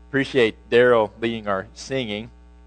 Appreciate Daryl leading our singing.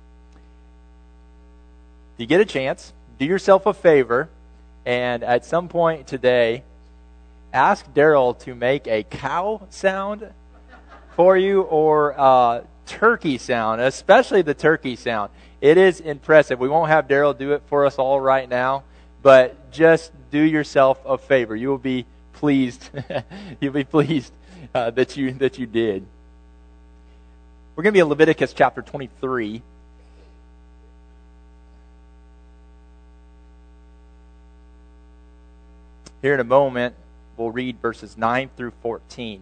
If you get a chance, do yourself a favor, and at some point today, ask Daryl to make a cow sound for you or a turkey sound, especially the turkey sound. It is impressive. We won't have Daryl do it for us all right now, but just do yourself a favor. You will be pleased. You'll be pleased that you did. We're going to be in Leviticus chapter 23. Here in a moment, we'll read verses 9 through 14.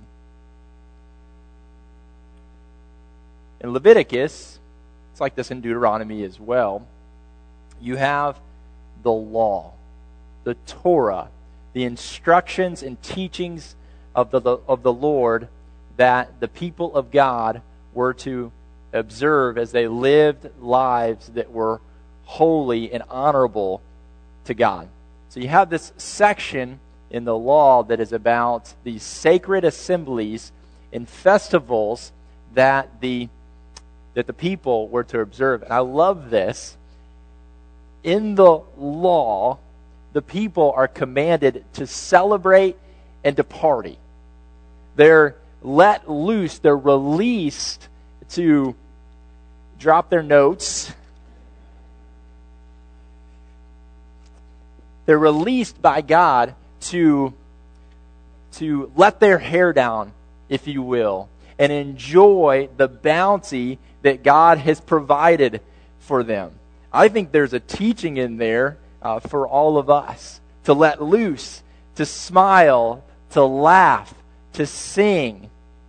In Leviticus, it's like this in Deuteronomy as well, you have the law, the Torah, the instructions and teachings of the Lord that the people of God were to observe as they lived lives that were holy and honorable to God. So you have this section in the law that is about these sacred assemblies and festivals that the people were to observe. And I love this. In the law, the people are commanded to celebrate and to party. They're let loose, they're released to drop their notes. They're released by God to let their hair down, if you will, and enjoy the bounty that God has provided for them. I think there's a teaching in there for all of us to let loose, to smile, to laugh, to sing,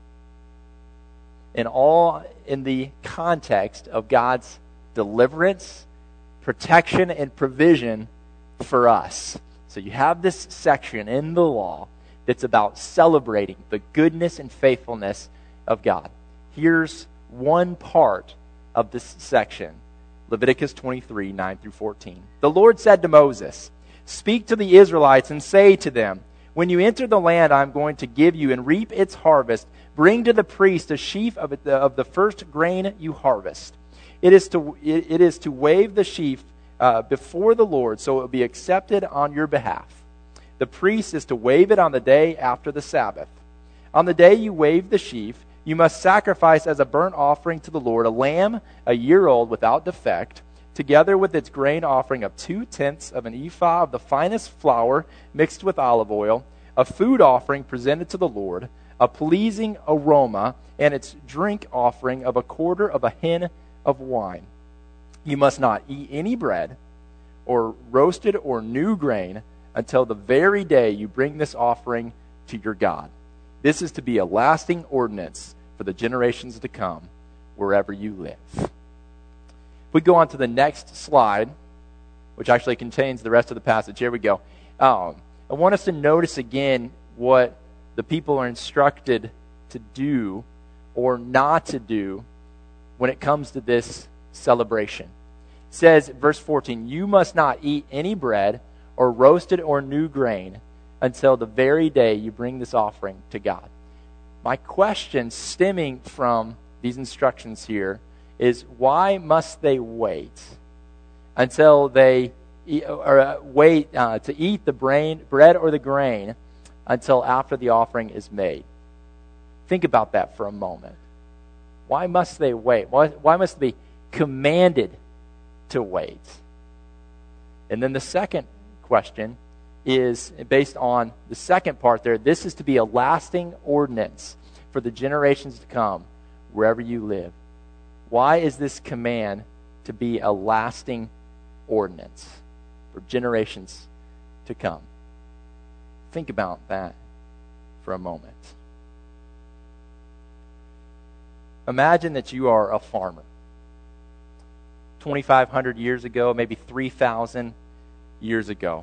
and all in the context of God's deliverance, protection, and provision for us. So you have this section in the law that's about celebrating the goodness and faithfulness of God. Here's one part of this section, Leviticus 23, 9 through 14. The Lord said to Moses, "Speak to the Israelites and say to them, when you enter the land I am going to give you and reap its harvest, bring to the priest a sheaf of the first grain you harvest. It is to wave the sheaf before the Lord, so it will be accepted on your behalf. The priest is to wave it on the day after the Sabbath. On the day you wave the sheaf, you must sacrifice as a burnt offering to the Lord a lamb a year old without defect, together with its grain offering of 2/10 of an ephah of the finest flour mixed with olive oil, a food offering presented to the Lord, a pleasing aroma, and its drink offering of 1/4 of a hin of wine. You must not eat any bread or roasted or new grain until the very day you bring this offering to your God. This is to be a lasting ordinance for the generations to come, wherever you live." If we go on to the next slide, which actually contains the rest of the passage. Here we go. I want us to notice again what the people are instructed to do or not to do when it comes to this celebration. It says, verse 14, "You must not eat any bread or roasted or new grain until the very day you bring this offering to God." My question stemming from these instructions here is, why must they wait until they wait to eat the bread or the grain until after the offering is made? Think about that for a moment. Why must they wait? Why must they be commanded to wait? And then the second question is based on the second part there. This is to be a lasting ordinance for the generations to come, wherever you live. Why is this command to be a lasting ordinance for generations to come? Think about that for a moment. Imagine that you are a farmer. 2,500 years ago, maybe 3,000 years ago.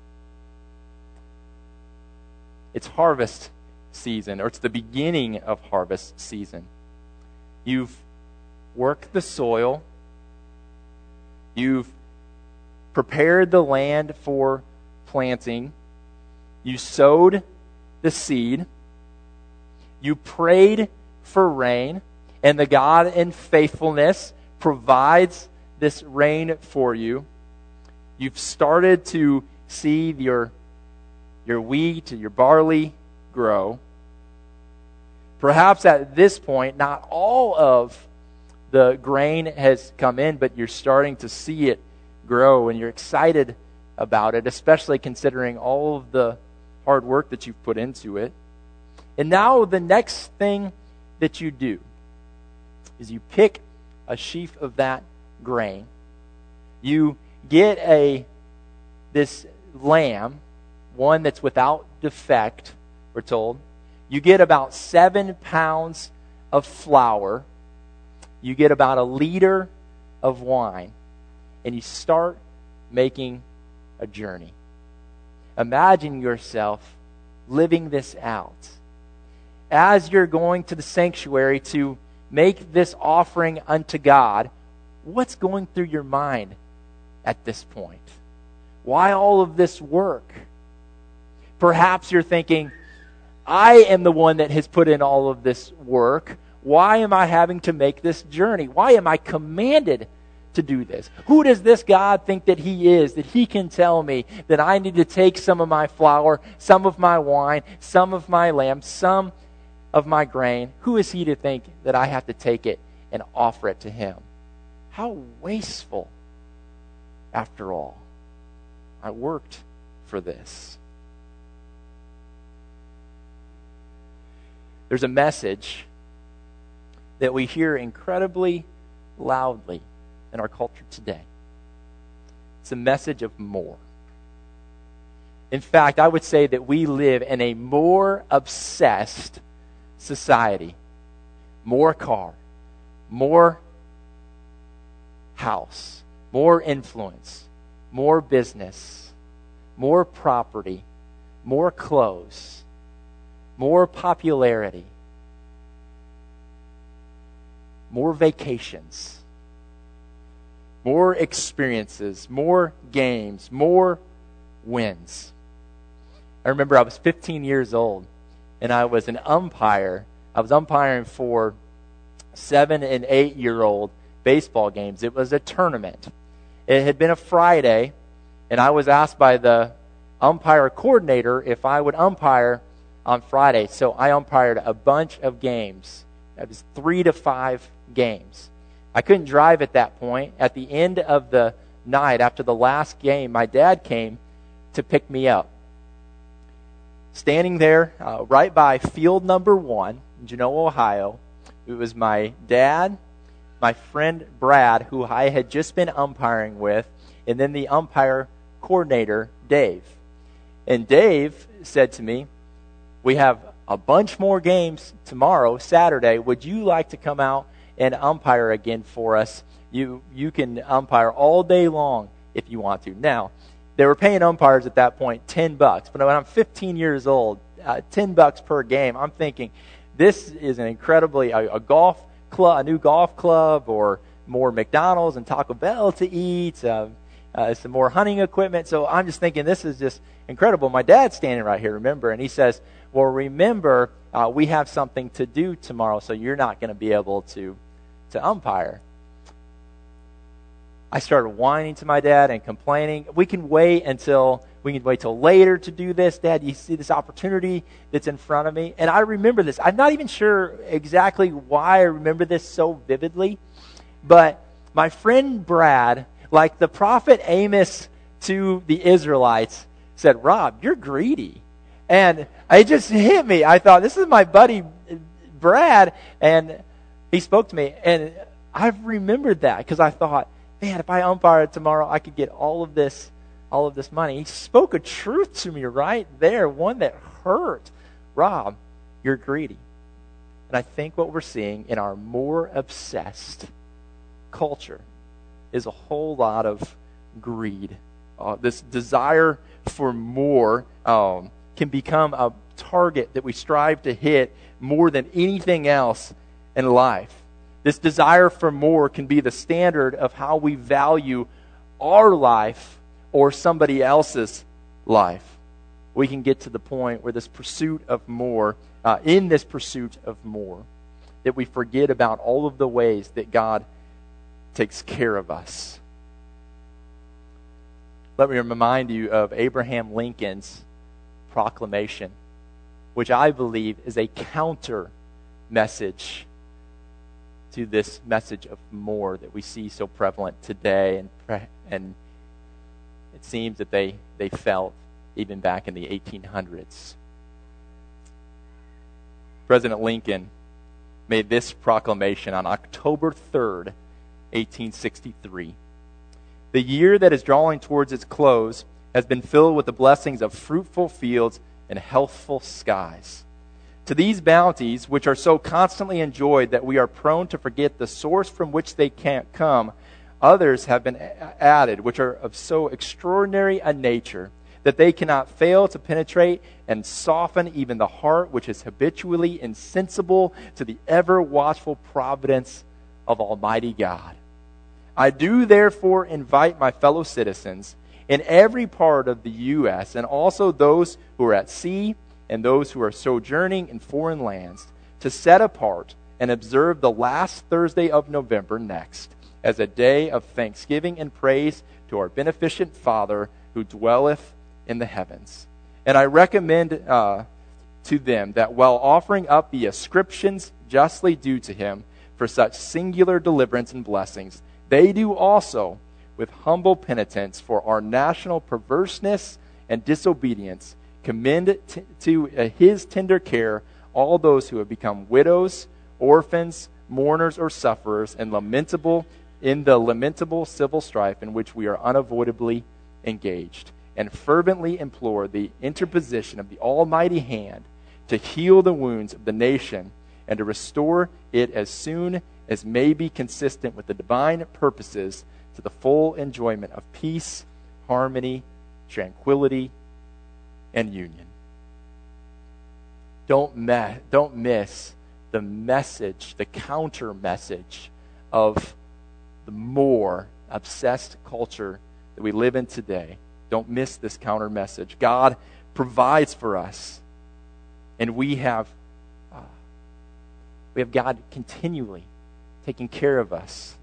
It's harvest season, or it's the beginning of harvest season. You've worked the soil. You've prepared the land for planting. You sowed the seed. You prayed for rain. and the God in faithfulness provides this rain for you. You've started to see your wheat, your barley grow. Perhaps at this point, not all of the grain has come in, but you're starting to see it grow, and you're excited about it, especially considering all of the hard work that you've put into it. And now the next thing that you do is you pick a sheaf of that grain. You get this lamb, one that's without defect, we're told. You get about 7 pounds of flour. You get about 1 liter of wine. And you start making a journey. Imagine yourself living this out. As you're going to the sanctuary to make this offering unto God, what's going through your mind at this point? Why all of this work? Perhaps you're thinking, I am the one that has put in all of this work. Why am I having to make this journey? Why am I commanded to do this? Who does this God think that he is, that he can tell me that I need to take some of my flour, some of my wine, some of my lamb, some of my grain? Who is he to think that I have to take it and offer it to him? How wasteful, after all. I worked for this. There's a message that we hear incredibly loudly in our culture today. It's a message of more. In fact, I would say that we live in a more obsessed society. More car, more house, more influence, more business, more property, more clothes, more popularity, more vacations, more experiences, more games, more wins. I remember I was 15 years old, and I was an umpire. I was umpiring for 7- and 8-year-old baseball games. It was a tournament. It had been a Friday, and I was asked by the umpire coordinator if I would umpire on Friday. So I umpired a bunch of games. That was 3 to 5 games. I couldn't drive at that point. At the end of the night, after the last game, my dad came to pick me up. Standing there right by field number 1 in Genoa, Ohio, it was my dad, my friend Brad, who I had just been umpiring with, and then the umpire coordinator, Dave. And Dave said to me, "We have a bunch more games tomorrow, Saturday. Would you like to come out and umpire again for us? You can umpire all day long if you want to." Now, they were paying umpires at that point $10, but when I'm 15 years old, $10 per game, I'm thinking, this is an incredibly a golf club, a new golf club, or more McDonald's and Taco Bell to eat, some more hunting equipment. So I'm just thinking, this is just incredible. My dad's standing right here, remember, and he says, "Well, remember, we have something to do tomorrow, so you're not going to be able to umpire." I started whining to my dad and complaining. We can wait till later to do this. Dad, you see this opportunity that's in front of me? And I remember this. I'm not even sure exactly why I remember this so vividly, but my friend Brad, like the prophet Amos to the Israelites, said, "Rob, you're greedy." And it just hit me. I thought, this is my buddy Brad, and he spoke to me. And I've remembered that because I thought, man, if I umpire tomorrow, I could get all of this money. He spoke a truth to me right there, one that hurt. "Rob, you're greedy." And I think what we're seeing in our more obsessed culture is a whole lot of greed. This desire for more can become a target that we strive to hit more than anything else in life. This desire for more can be the standard of how we value our life or somebody else's life. We can get to the point where this pursuit of more, that we forget about all of the ways that God takes care of us. Let me remind you of Abraham Lincoln's proclamation, which I believe is a counter message to this message of more that we see so prevalent today, and it seems that they felt even back in the 1800s. President Lincoln made this proclamation on October 3rd, 1863. The year that is drawing towards its close has been filled with the blessings of fruitful fields and healthful skies. To these bounties, which are so constantly enjoyed that we are prone to forget the source from which they can't come, others have been added, which are of so extraordinary a nature that they cannot fail to penetrate and soften even the heart which is habitually insensible to the ever-watchful providence of Almighty God. I do therefore invite my fellow citizens in every part of the U.S. and also those who are at sea and those who are sojourning in foreign lands to set apart and observe the last Thursday of November next as a day of thanksgiving and praise to our beneficent Father who dwelleth in the heavens. And I recommend to them that while offering up the ascriptions justly due to him for such singular deliverance and blessings, they do also with humble penitence for our national perverseness and disobedience commend to his tender care all those who have become widows, orphans, mourners, or sufferers in the lamentable civil strife in which we are unavoidably engaged, and fervently implore the interposition of the Almighty hand to heal the wounds of the nation and to restore it as soon as may be consistent with the divine purposes to the full enjoyment of peace, harmony, tranquility, and union. Don't miss the message, the counter message of the more obsessed culture that we live in today. Don't miss this counter message. God provides for us, and we have God continually taking care of us.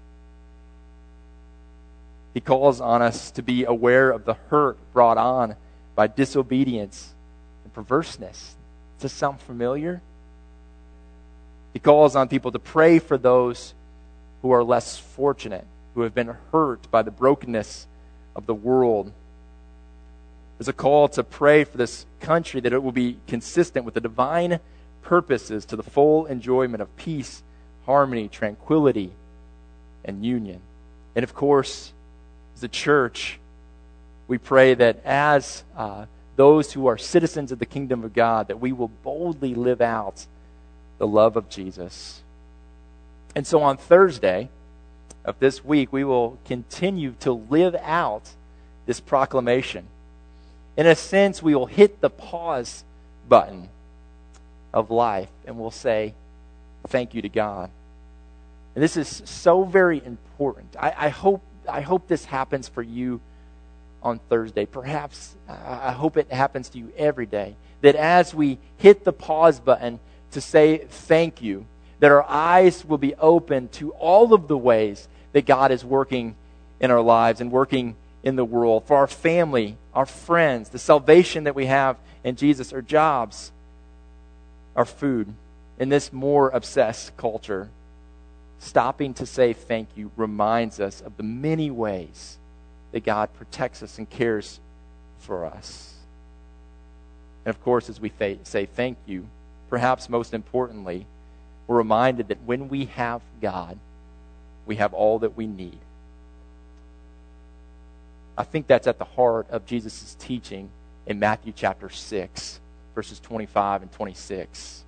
He calls on us to be aware of the hurt brought on by disobedience and perverseness. Does this sound familiar? He calls on people to pray for those who are less fortunate, who have been hurt by the brokenness of the world. There's a call to pray for this country that it will be consistent with the divine purposes to the full enjoyment of peace, harmony, tranquility, and union. And of course, as a church, we pray that as those who are citizens of the kingdom of God, that we will boldly live out the love of Jesus. And so on Thursday of this week, we will continue to live out this proclamation. In a sense, we will hit the pause button of life and we'll say, thank you to God. And this is so very important. I hope this happens for you on Thursday. Perhaps I hope it happens to you every day. That as we hit the pause button to say thank you, that our eyes will be open to all of the ways that God is working in our lives and working in the world, for our family, our friends, the salvation that we have in Jesus, our jobs, our food. In this more obsessed culture, stopping to say thank you reminds us of the many ways that God protects us and cares for us. And of course, as we say thank you, perhaps most importantly, we're reminded that when we have God, we have all that we need. I think that's at the heart of Jesus' teaching in Matthew chapter 6, verses 25 and 26.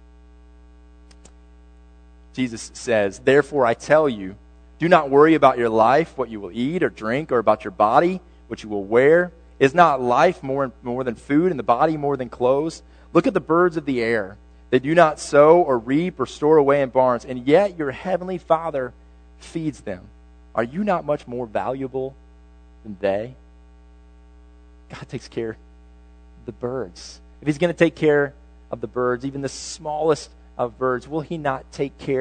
Jesus says, "Therefore I tell you, do not worry about your life, what you will eat or drink, or about your body, what you will wear. Is not life more than food, and the body more than clothes? Look at the birds of the air. They do not sow or reap or store away in barns, and yet your heavenly Father feeds them. Are you not much more valuable than they?" God takes care of the birds. If he's going to take care of the birds, even the smallest of birds, will he not take care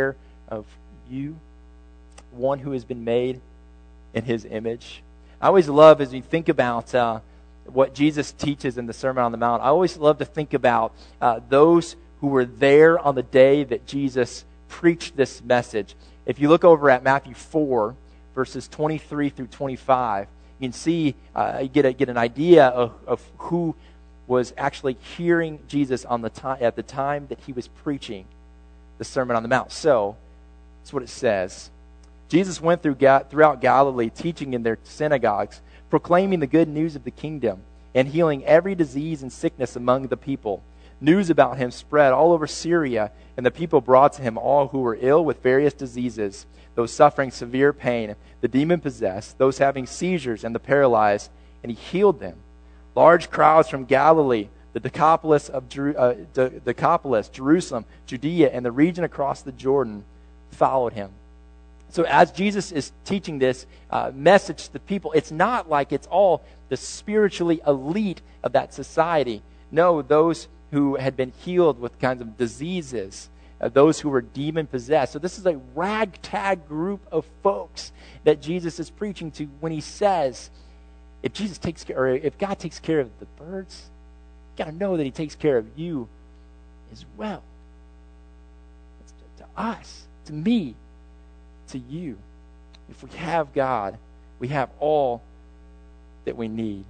of you, one who has been made in his image. I always love, as you think about what Jesus teaches in the Sermon on the Mount, I always love to think about those who were there on the day that Jesus preached this message. If you look over at Matthew 4, verses 23 through 25, you can see, you get an idea of who was actually hearing Jesus at the time that he was preaching the Sermon on the Mount. So, that's what it says. Jesus went throughout Galilee, teaching in their synagogues, proclaiming the good news of the kingdom, and healing every disease and sickness among the people. News about him spread all over Syria, and the people brought to him all who were ill with various diseases, those suffering severe pain, the demon-possessed, those having seizures, and the paralyzed, and he healed them. Large crowds from Galilee, the Decapolis, Jerusalem, Judea, and the region across the Jordan followed him. So as Jesus is teaching this message to the people, it's not like it's all the spiritually elite of that society. No, those who had been healed with kinds of diseases, those who were demon-possessed. So this is a ragtag group of folks that Jesus is preaching to when he says, if God takes care of the birds, you got to know that he takes care of you as well. It's to us, to me, to you. If we have God, we have all that we need.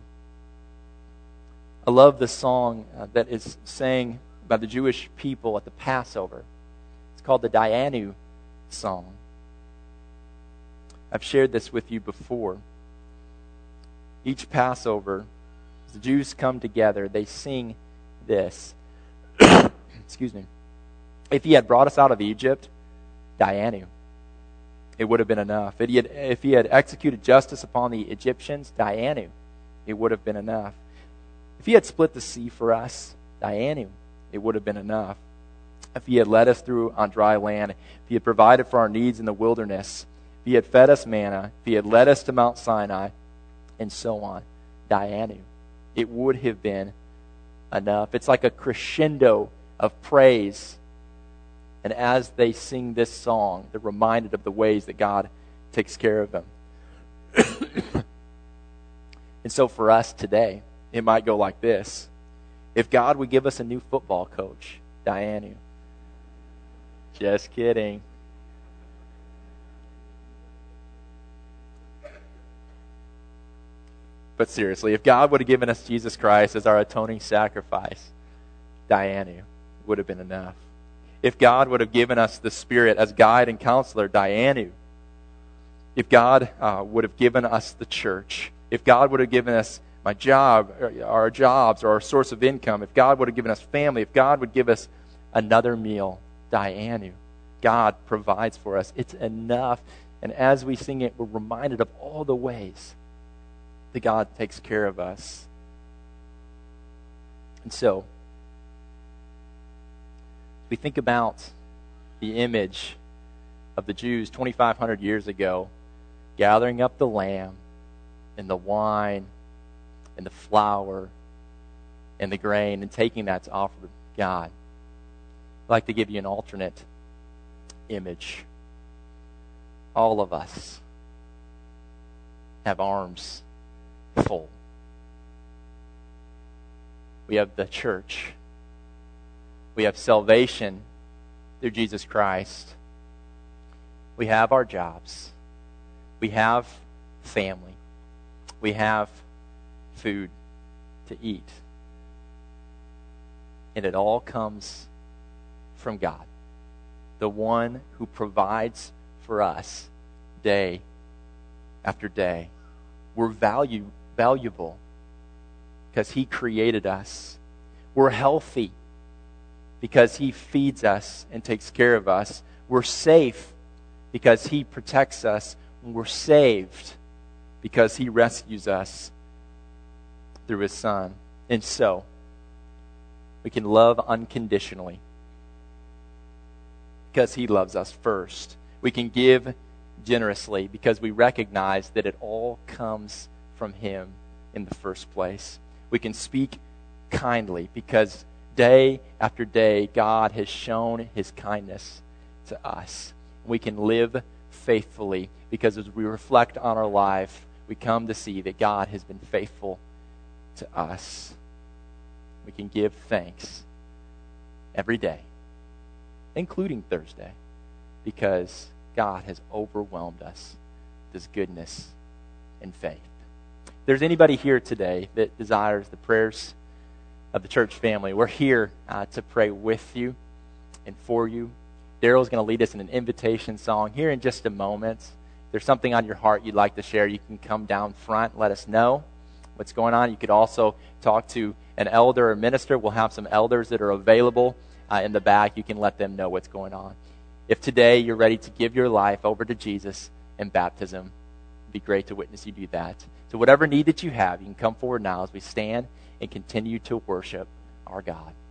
I love the song that is sang by the Jewish people at the Passover. It's called the Dayenu song. I've shared this with you before. Each Passover, as the Jews come together, they sing this. Excuse me. If he had brought us out of Egypt, Dayenu, it would have been enough. If he had executed justice upon the Egyptians, Dayenu, it would have been enough. If he had split the sea for us, Dayenu, it would have been enough. If he had led us through on dry land, if he had provided for our needs in the wilderness, if he had fed us manna, if he had led us to Mount Sinai, and so on, Dayenu, it would have been enough. It's like a crescendo of praise. And as they sing this song, they're reminded of the ways that God takes care of them. And so for us today, it might go like this. If God would give us a new football coach, Dayenu. Just kidding. But seriously, if God would have given us Jesus Christ as our atoning sacrifice, Dayenu, would have been enough. If God would have given us the Spirit as guide and counselor, Dayenu. If God would have given us the church, if God would have given us my job, our jobs, or our source of income, if God would have given us family, if God would give us another meal, Dayenu. God provides for us. It's enough. And as we sing it, we're reminded of all the ways that God takes care of us. And so, we think about the image of the Jews 2,500 years ago gathering up the lamb and the wine and the flour and the grain and taking that to offer to God. I'd like to give you an alternate image. All of us have arms full. We have the church. We have salvation through Jesus Christ. We have our jobs. We have family. We have food to eat. And it all comes from God, the one who provides for us day after day. We're valuable because he created us. We're healthy because he feeds us and takes care of us. We're safe because he protects us. We're saved because he rescues us through his Son. And so, we can love unconditionally because he loves us first. We can give generously because we recognize that it all comes from him in the first place. We can speak kindly because day after day God has shown his kindness to us. We can live faithfully because as we reflect on our life, we come to see that God has been faithful to us. We can give thanks every day, including Thursday, because God has overwhelmed us with His goodness and faith. If there's anybody here today that desires the prayers of the church family, we're here to pray with you and for you. Daryl's going to lead us in an invitation song here in just a moment. If there's something on your heart you'd like to share, you can come down front and let us know what's going on. You could also talk to an elder or minister. We'll have some elders that are available in the back. You can let them know what's going on. If today you're ready to give your life over to Jesus in baptism, it'd be great to witness you do that. So whatever need that you have, you can come forward now as we stand and continue to worship our God.